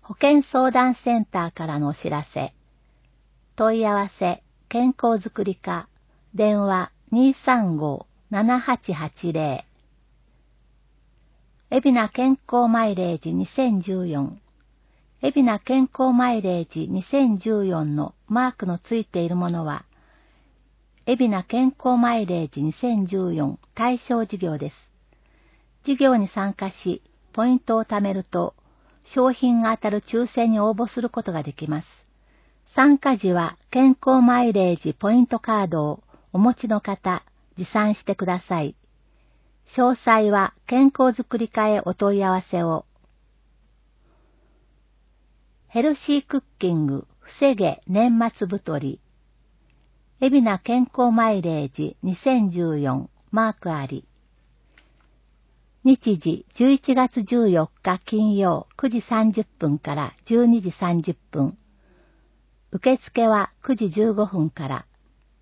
保健相談センターからのお知らせ。問い合わせ、健康づくり課、電話235-7880。海老名健康マイレージ2014。海老名健康マイレージ2014のマークのついているものは、海老名健康マイレージ2014対象事業です。事業に参加し、ポイントを貯めると、商品が当たる抽選に応募することができます。参加時は健康マイレージポイントカードをお持ちの方、持参してください。詳細は健康づくり課へお問い合わせを。ヘルシークッキング防げ年末太り。海老名健康マイレージ2014マークあり。日時11月14日金曜9時30分から12時30分。受付は9時15分から。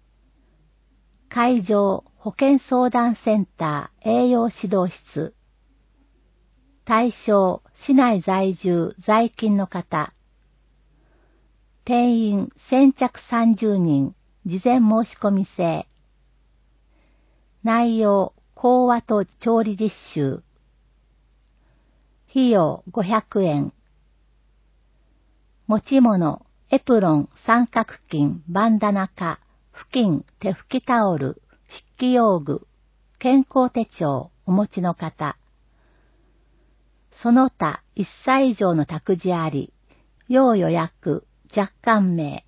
会場保健相談センター栄養指導室。対象市内在住在勤の方。定員先着30人。事前申し込み制。内容講話と調理実習。費用500円。持ち物、エプロン、三角巾、バンダナカ、布巾、手拭きタオル、筆記用具、健康手帳、お持ちの方。その他1歳以上の託児あり、要予約、若干名。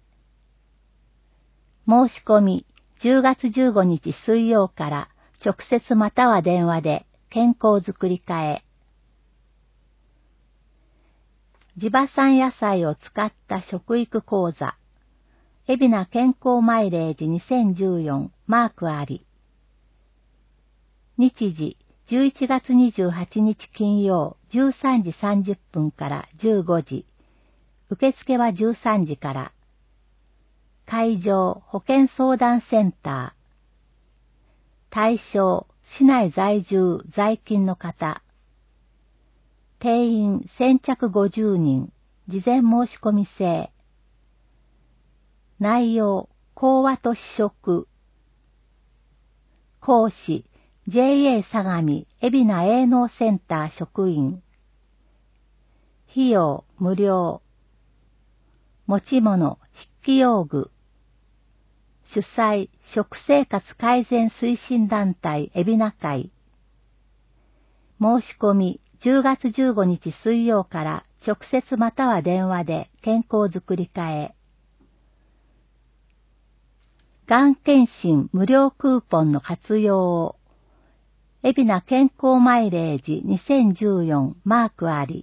申し込み、10月15日水曜から直接または電話で健康づくり課へ。地場産野菜を使った食育講座。海老名健康マイレージ2014マークあり。日時11月28日金曜13時30分から15時。受付は13時から。会場保健相談センター。対象市内在住在勤の方。定員先着50人。事前申し込み制。内容講話と試食。講師 JA 相模海老名営農センター職員。費用無料。持ち物筆記用具。主催食生活改善推進団体海老名会。申し込み10月15日水曜から直接または電話で健康づくり課へ。がん検診無料クーポンの活用を。海老名健康マイレージ2014マークあり。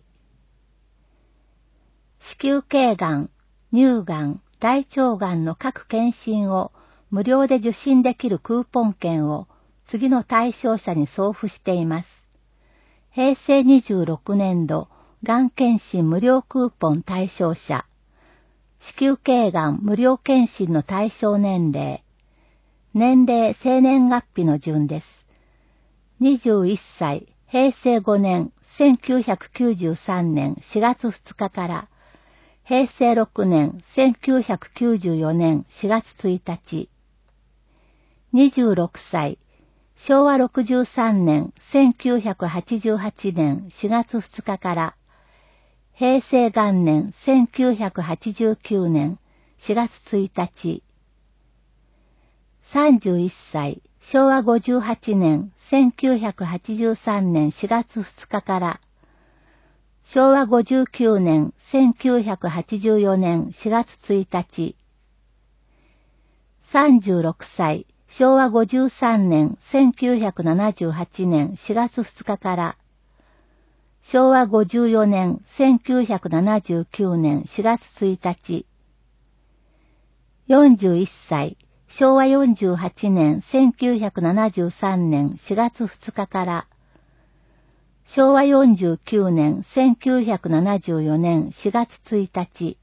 子宮頸がん、乳がん、大腸がんの各検診を無料で受診できるクーポン券を次の対象者に送付しています。平成26年度がん検診無料クーポン対象者。子宮頸がん無料検診の対象年齢。年齢生年月日の順です。21歳、平成5年、1993年4月2日から、平成6年、1994年4月1日。26歳、昭和63年、1988年4月2日から、平成元年、1989年4月1日。31歳、昭和58年、1983年4月2日から、昭和59年、1984年4月1日。36歳、昭和53年、1978年4月2日から、昭和54年、1979年4月1日。41歳、昭和48年、1973年4月2日から、昭和49年、1974年4月1日。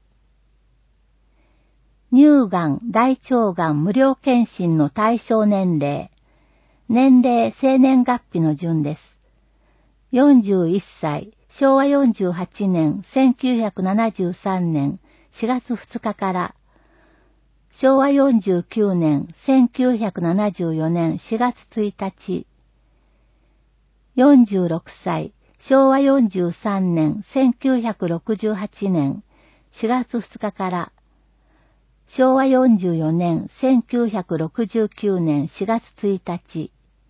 乳がん、大腸がん無料検診の対象年齢。年齢、生年月日の順です。41歳、 昭和48年1973年4月2日から昭和49年1974年4月1日46歳昭和43年1968年4月2日から昭和44年1969年4月1日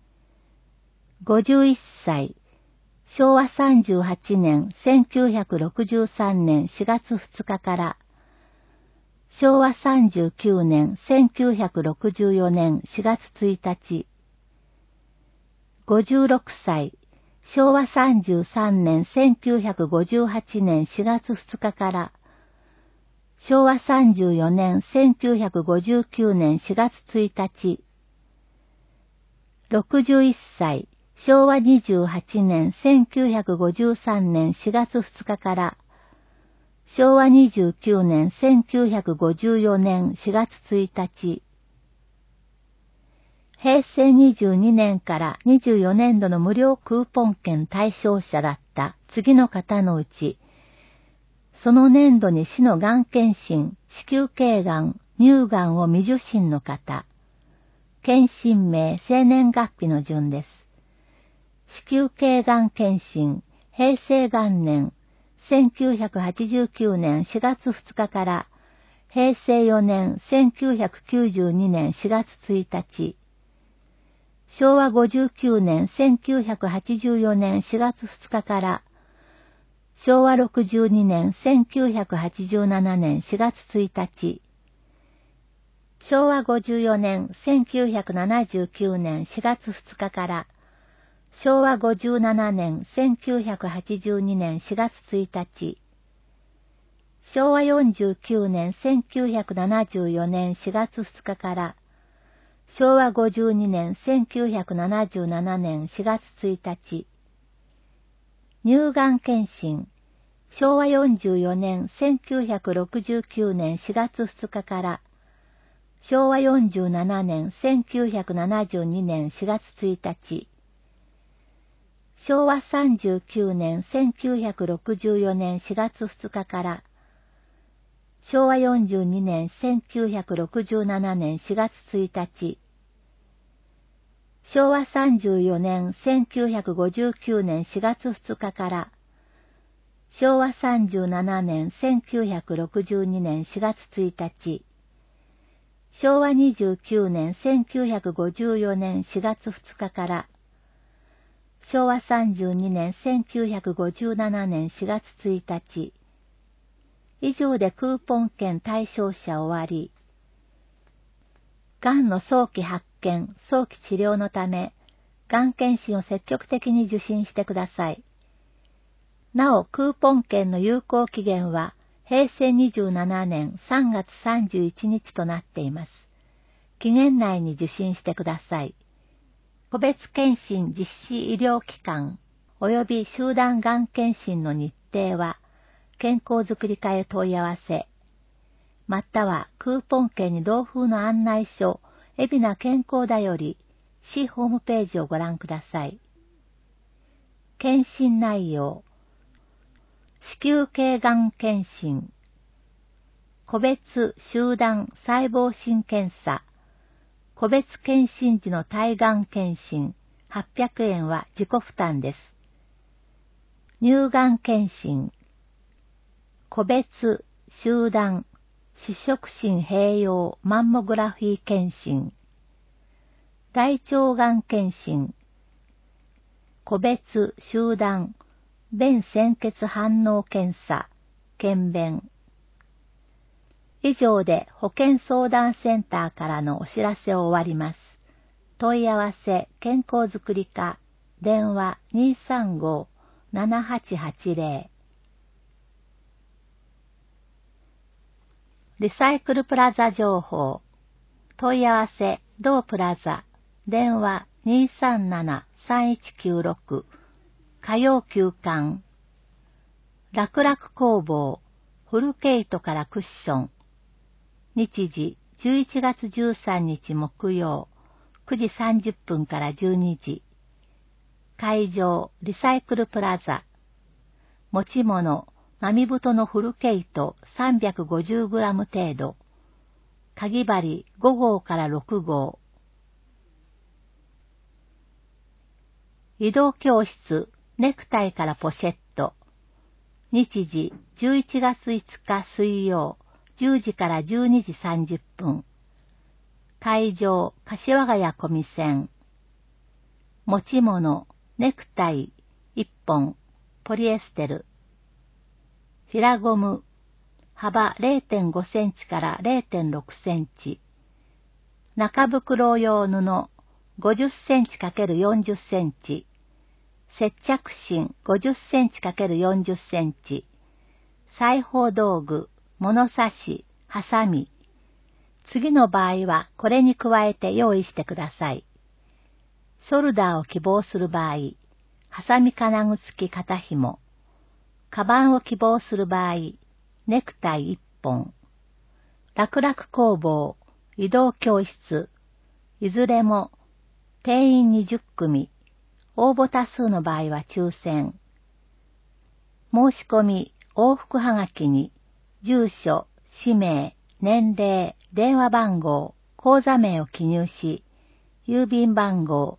51歳昭和38年1963年4月2日から昭和39年1964年4月1日56歳昭和33年1958年4月2日から昭和34年1959年4月1日61歳昭和28年1953年4月2日から昭和29年1954年4月1日平成22年から24年度の無料クーポン券対象者だった次の方のうち、その年度に死のがん検診、子宮頸がん、乳がんを未受診の方、検診名、生年月日の順です。子宮頸がん検診、平成元年、1989年4月2日から平成4年1992年4月1日、昭和59年1984年4月2日から昭和62年1987年4月1日、昭和54年1979年4月2日から昭和57年1982年4月1日、昭和49年1974年4月2日から昭和52年1977年4月1日、乳がん検診、昭和44年1969年4月2日から昭和47年1972年4月1日、昭和39年1964年4月2日から昭和42年1967年4月1日、昭和34年1959年4月2日から昭和37年1962年4月1日、昭和29年1954年4月2日から昭和32年1957年4月1日、以上でクーポン券対象者終わり。がんの早期発見、早期治療のため、がん検診を積極的に受診してください。なお、クーポン券の有効期限は平成27年3月31日となっています。期限内に受診してください。個別検診実施医療機関及び集団がん検診の日程は、健康づくり課へ問い合わせ、またはクーポン券に同封の案内書、海老名健康だより、市ホームページをご覧ください。検診内容、子宮頸がん検診、個別集団細胞診検査、個別検診時の体がん検診、800円は自己負担です。乳がん検診、個別、集団、視触診併用マンモグラフィー検診、大腸がん検診、個別、集団、便潜血反応検査、検便。以上で保健相談センターからのお知らせを終わります。問い合わせ、健康づくり課、電話 235-7880。リサイクルプラザ情報。問い合わせ、同プラザ。電話 237-3196。火曜休館。楽々工房。フルケイトからクッション。日時、11月13日木曜。9時30分から12時。会場、リサイクルプラザ。 持ち物、並太のフル毛糸 350g 程度。かぎ針5号から6号。移動教室、ネクタイからポシェット。日時、11月5日水曜、10時から12時30分。会場、柏ヶ谷小見線。持ち物、ネクタイ、1本、ポリエステル。平ゴム、幅 0.5 センチから 0.6 センチ。中袋用布、50センチ ×40 センチ。接着芯50センチ ×40 センチ。裁縫道具、物差し、ハサミ。次の場合はこれに加えて用意してください。ショルダーを希望する場合、ハサミ金具付き肩紐。カバンを希望する場合、ネクタイ1本。楽々工房、移動教室。いずれも、定員20組。応募多数の場合は抽選。申し込み、往復はがきに、住所、氏名、年齢、電話番号、口座名を記入し、郵便番号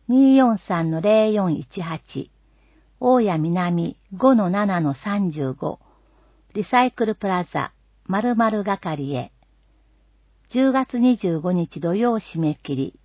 243-0418、大谷南 5-7-35、リサイクルプラザ、〇〇係へ。10月25日土曜締め切り。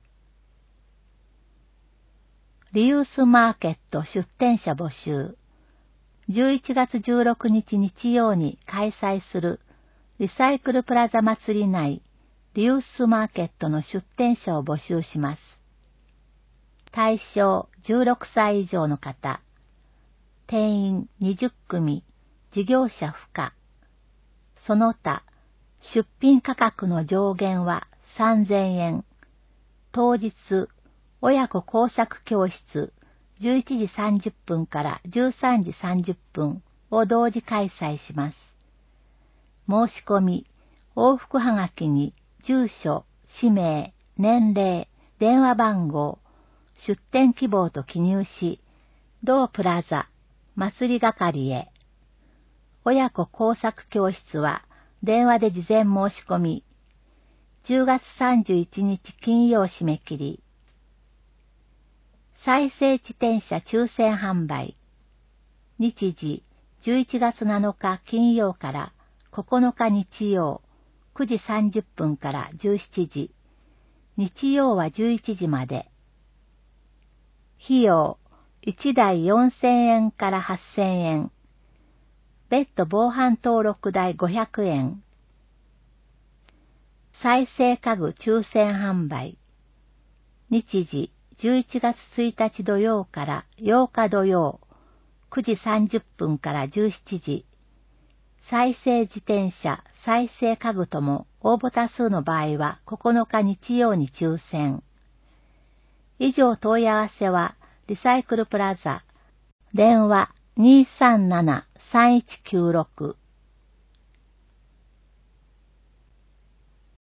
リユースマーケット出店者募集。11月16日日曜に開催するリサイクルプラザ祭り内リユースマーケットの出店者を募集します。対象16歳以上の方。定員20組、事業者不可。その他、出品価格の上限は3000円。当日、親子工作教室11時30分から13時30分を同時開催します。申し込み、往復はがきに住所、氏名、年齢、電話番号、出店希望と記入し、同プラザ、祭り係へ。親子工作教室は電話で事前申し込み。10月31日金曜締め切り。再生自転車抽選販売。日時11月7日金曜から9日日曜9時30分から17時。日曜は11時まで。費用1台4000円から8000円。別途防犯登録代500円。再生家具抽選販売。日時11月1日土曜から8日土曜9時30分から17時。再生自転車、再生家具とも応募多数の場合は9日日曜に抽選。以上問い合わせはリサイクルプラザ。電話237-3196